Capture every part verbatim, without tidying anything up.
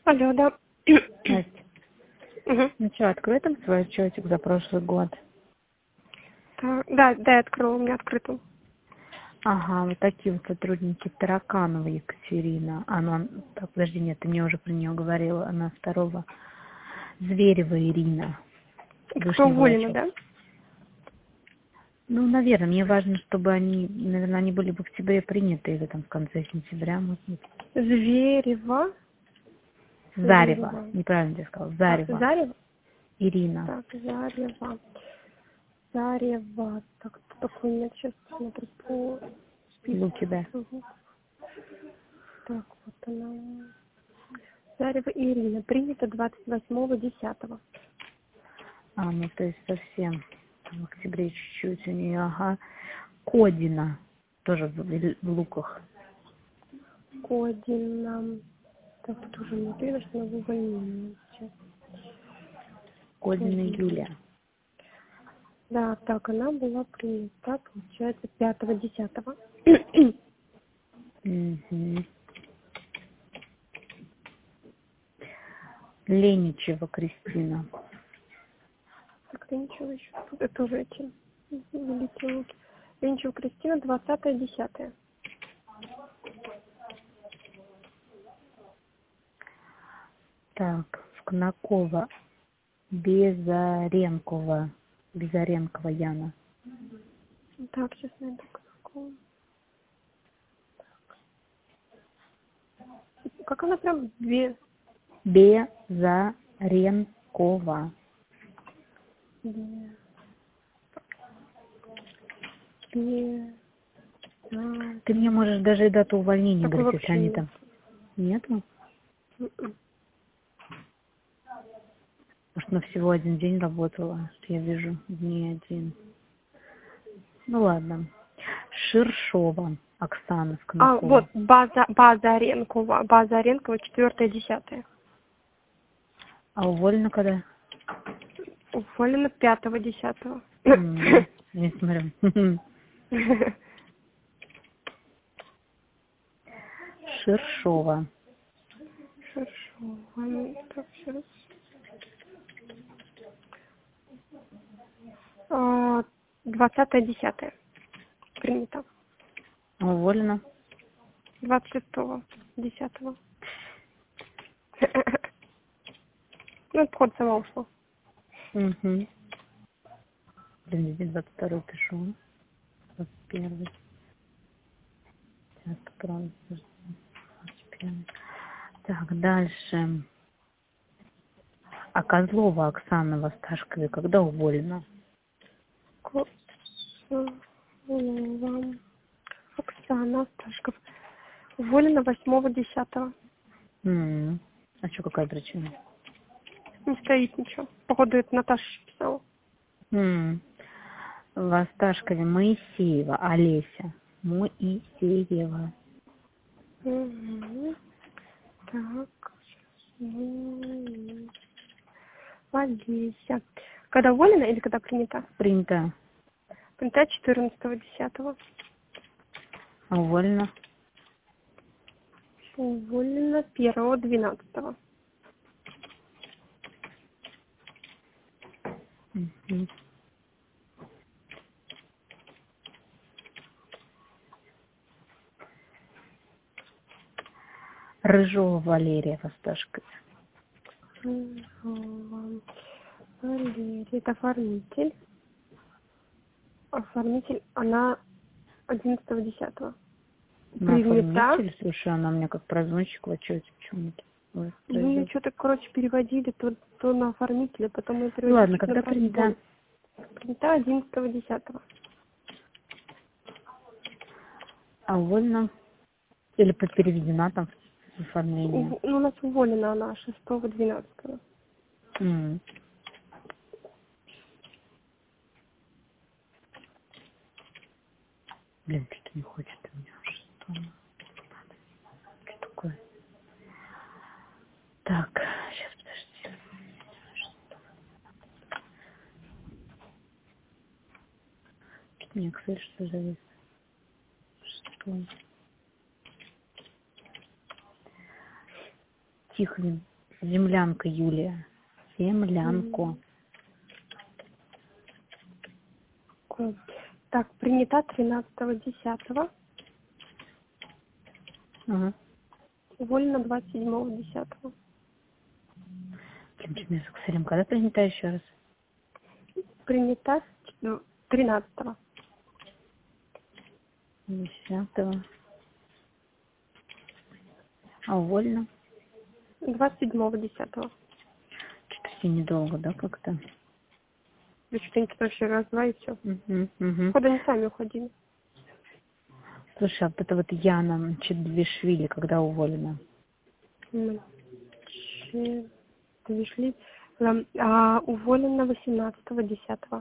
Алло, да. Настя, Угу. ну что, открой там свой отчетик за прошлый год. Так, да, да, я открыла, у меня открыто. Ага, вот такие вот сотрудники. Тараканова Екатерина. А, ну, он- так, подожди, нет, ты мне уже про нее говорила. Она второго. Зверева Ирина. Это кто Вышний уволена, волочок. да? Ну, наверное, мне важно, чтобы они, наверное, они были в октябре приняты или там в конце сентября, может быть. Зверева. Зарева. Зверева. Неправильно я сказала. А, Зарева. Зарева? Ирина. Так, Зарева. Зарева. Так, кто такой? Нет, сейчас посмотрю по Луки, да. списку. Так, вот она. Зарева Ирина. Принята двадцать восьмого десятого. А, ну, то есть совсем в октябре чуть-чуть у нее, ага. Кодина. Тоже в, в Луках. Кодина. Так, тут уже не видно, что она в увольнении сейчас. Кодина Кодина. Юлия. Да, так, она была принята, получается, пятого десятого. Угу. Леничева Кристина. Так, Ленчева еще. Это тоже эти великие луки. Ленчева Кристина, двадцатое десятое. Так, Скнакова. Безаренкова. Безаренкова Яна. Так, сейчас найду какого. Как она прям две. Безаренкова. Две. Две. Да. Ты мне можешь даже и дату увольнения Такой говорить, если вообще они нет. там... Нету? М-м. Может, она всего один день работала, что я вижу, дней один. Ну ладно. Ширшова Оксана А, Скнакова. вот, база, Базаренкова. Базаренкова, четвертое десятое. А уволена когда? Уволена пятого десятого. М, Я смотрю. Ширшова. Хорошо. Так, сейчас. Двадцатое десятое. Принято. А уволена? Двадцать шестого десятого. Ну, это ход сама ушла. Угу. Блин, здесь двадцать второй пишу. двадцать первый. Сейчас правда. двадцать первый. Так, дальше. А Козлова Оксана в Осташкове когда уволена? Ко- вам. Оксана Осташков. Уволена восьмого десятого. М, А что, какая причина? Не стоит ничего. Походу, это Наташа писала. М, В Осташкове Моисеева Олеся. Моисеева. Угу. Так. М, Олеся. Когда уволена или когда принята? Принято. Принята четырнадцатого десятого. А уволена? Уволена первого двенадцатого. Мгм. Рыжова Валерия в Осташкове. Мгм. Валерия, это оформитель. Оформитель, она одиннадцатого десятого. На Принята. оформитель, слушай, она у меня как прозвонщик в отчете почему-то. Вот, Ну, ее произвел. что-то, короче, переводили то, то на оформителя, потом ее Ну переводили ладно, чуть на когда принята? произвол. Принята одиннадцатого десятого. А уволена? Или переведена там в оформление? У, ну, у нас уволена она шестого двенадцатого. М. Блин, что-то не хочет у меня шестого. Что такое? Так, сейчас, подожди. Что-то мне Excel что завис. Что? Тихвин. Землянка Юлия. Землянку. М. Так, принята тринадцатого десятого. Ага. Уволена двадцать седьмого десятого. Блин, что-то я с Ксарем. Когда принята еще раз? Принята тринадцатого. Десятого. А уволена? двадцать седьмого десятого. Что-то все недолго, да, как-то? Вы что-нибудь вообще раз-два и все. Угу, угу. Куда они сами уходили? Слушай, а вот это вот Яна Чедвишвили, когда уволена? Чедвишвили. А, уволена восемнадцатого десятого.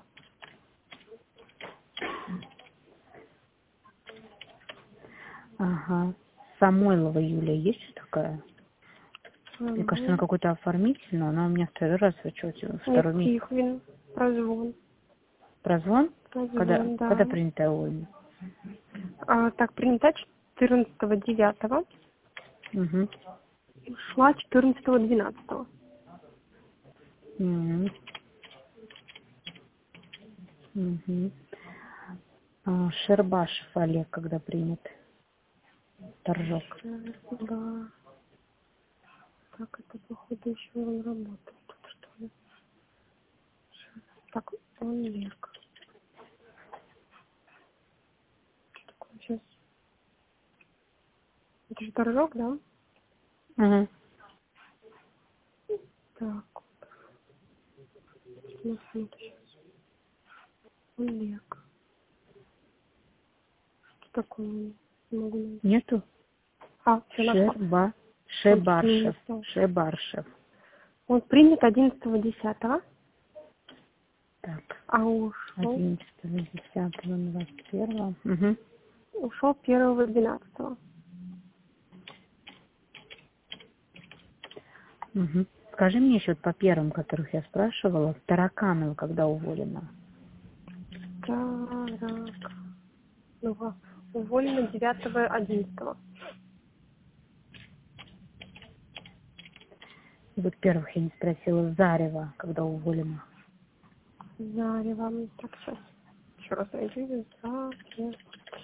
Ага. Самойлова Юлия есть что такая? А, Мне кажется, она какой-то оформитель, но она у меня второй раз в отчете. Второй Нет, месяц. Тихвин. Прозвон. Прозвон? Прозвон, Когда, да. когда принята уволена? А, так, принята четырнадцатого девятого. Угу. Шла четырнадцатого двенадцатого. Угу. Угу. А, Шербашев Олег, когда принят? Торжок. Да. Так, это походу еще он работает тут, что ли. Так, Олег. Что такое сейчас? Это же торжок, да? Угу. Так. Ну, смотри сейчас. Олег. Что такое? Не могу найти. Нету? А, все нашла. Шерба... Шебаршев. Он Шебаршев. Он принят одиннадцатого десятого, Так. а ушел, одиннадцатого десятого двадцать первого. Угу. ушел первого двенадцатого. Угу. Скажи мне еще вот по первым, которых я спрашивала, Тараканова когда уволена? Так. Ну, уволена девятого одиннадцатого. И вот первых я не спросила, Зарева когда уволена? Зарева. Так, сейчас. Еще раз найду. Зарева.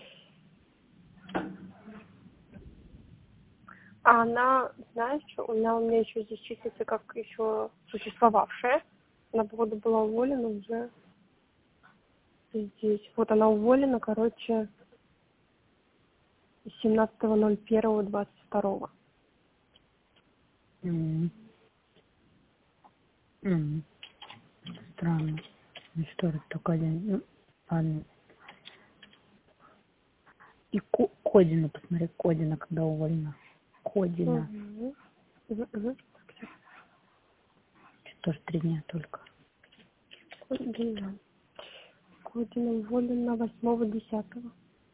А она, знаешь, что, она у меня еще здесь числится как еще существовавшая. Она, походу, была уволена уже здесь. Вот она уволена, короче, семнадцатого ноль первого двадцать второго. Mm. Mm. Странно. Ну что это только один? Ну, ладно. И Ко- Кодина, посмотри, Кодина когда уволена. Кодина. Угу. Угу, угу. Тоже три дня только. Кодина. Кодина уволена восьмого десятого.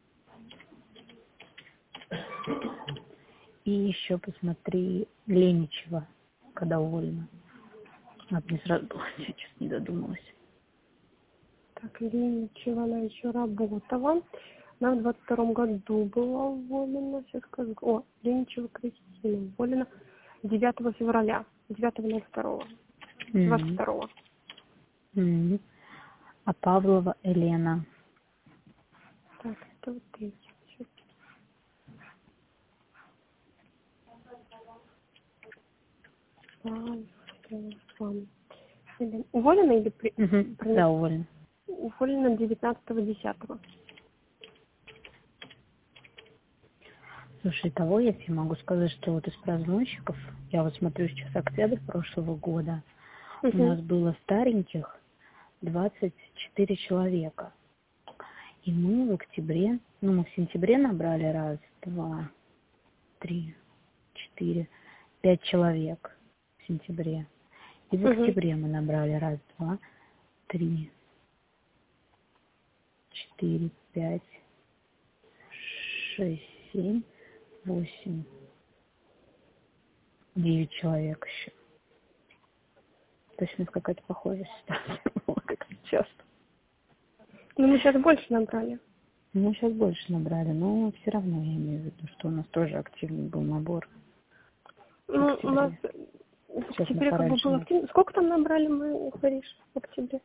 И еще посмотри Леничева, когда уволена. А, мне сразу было, я сейчас не додумалась. Так, Леничева, она еще работала. Она в двадцать втором году была уволена. Сейчас скажу. О, Леничева Кристина уволена девятого февраля. девятого ноль второго. двадцать второго. Mm-hmm. А Павлова Елена. Так, это вот третья. Уволена или при... Угу. при... Да, уволена. Уволена девятнадцатого десятого. Слушай, того я тебе могу сказать, что вот из празднующиков, я вот смотрю сейчас октябрь прошлого года, Угу. у нас было стареньких двадцать четыре человека. И мы в октябре, ну мы в сентябре набрали раз, два, три, четыре, пять человек в сентябре. И в Угу. октябре мы набрали раз, два, три, четыре, пять, шесть, семь, восемь, девять человек еще. То есть у нас какая-то похожая ситуация была, как сейчас. Ну, мы сейчас больше набрали. Мы сейчас больше набрали, но все равно я имею в виду, что у нас тоже активный был набор. Ну, у нас В Сейчас мы октябре как бы пораньше. было активно. Сколько там набрали мы, говоришь, в октябре?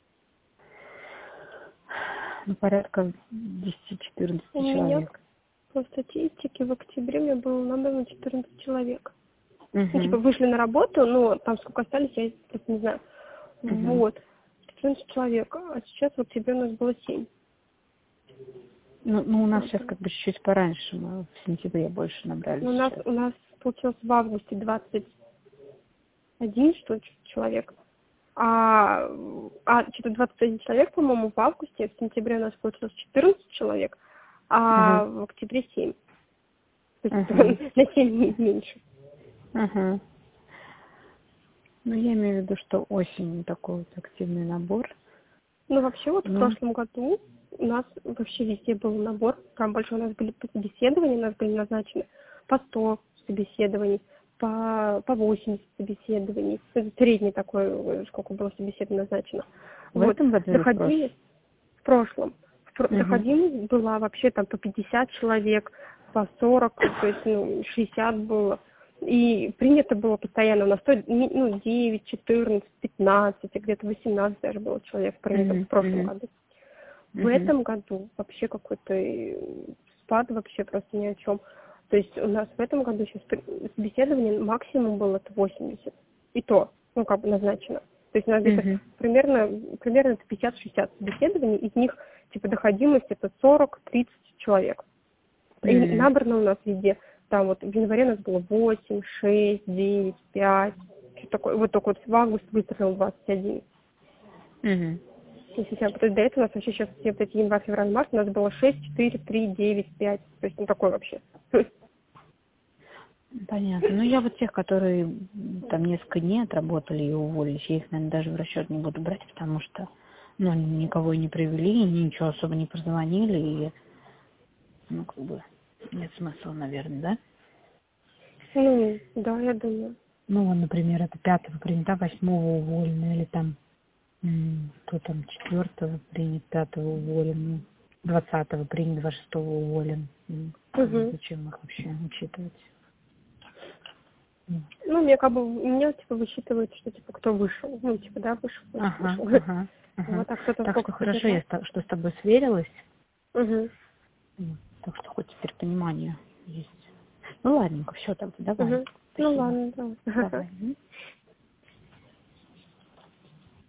Ну, порядка десять-четырнадцать У меня человек. по статистике в октябре мне было набрано четырнадцать человек. Ну, типа, Угу. вышли на работу, но там сколько остались, я просто не знаю. Угу. Вот. четырнадцать человек, а сейчас в октябре у нас было семь. Ну, ну, у нас сейчас как бы чуть-чуть пораньше, мы в сентябре больше набрали Ну, у нас, сейчас. у нас получилось в августе двадцать один, что ли, человек. А, а что-то двадцать один человек, по-моему, в августе, в сентябре у нас получилось четырнадцать человек, а Угу. в октябре семь. То есть Угу. на семь меньше. Угу. Ну, я имею в виду, что осень такой вот активный набор. Ну, вообще, вот в Ну, прошлом году у нас вообще везде был набор. Там больше у нас были собеседования, у нас были назначены по сто собеседований, по, по восемьдесят собеседований. Это средний такой, э, сколько было собеседований назначено. в Вот. этом году или в Доходили прошлом? в прошлом. В про- Угу. Доходимость была вообще там по пятьдесят человек, по сорок, то есть ну, шестьдесят было. И принято было постоянно, у нас то, ну, девять, четырнадцать, пятнадцать, а где-то восемнадцать даже было человек принято Угу. в прошлом Угу. году. В Угу. этом году вообще какой-то э, спад вообще просто ни о чем. То есть у нас в этом году сейчас собеседование максимум было это восемьдесят. И то, ну, как бы назначено. То есть у нас где-то Угу. примерно, примерно это пятьдесят-шестьдесят собеседований, из них типа доходимость это сорок-тридцать человек. И Угу. набрано у нас везде. Там вот в январе у нас было восемь, шесть, девять, пять. Что такое? Вот только вот в август выстрелил двадцать один. Угу. Если сейчас, то есть до этого у нас вообще сейчас все вот эти январь, февраль, март у нас было шесть, четыре, три, девять, пять. То есть ну такой вообще. Понятно. Ну, я вот тех, которые м, там несколько дней отработали и уволились, я их, наверное, даже в расчет не буду брать, потому что, ну, они никого и не привели, ничего особо не позвонили, и, ну, как бы, нет смысла, наверное, да? Ну, да, я думаю. Ну, вот, например, это пятого принято, восьмого уволено, или там, м, кто там, четвертого принят, пятого уволен, двадцатого принят, двадцать шестого уволен. М, Угу. Зачем их вообще учитывать? М. Ну, мне как бы, у меня типа высчитывают, что типа кто вышел. Ну, типа, да, вышел, вышел, Ага, вышел. ага, ага. Вот, а кто-то Так что сколько хорошо, я продержал. с то- что с тобой сверилась. Угу. М, Так что хоть теперь понимание есть. Ну ладненько, все тогда, давай. Угу. Ну Спасибо. ладно, да. Давай. М.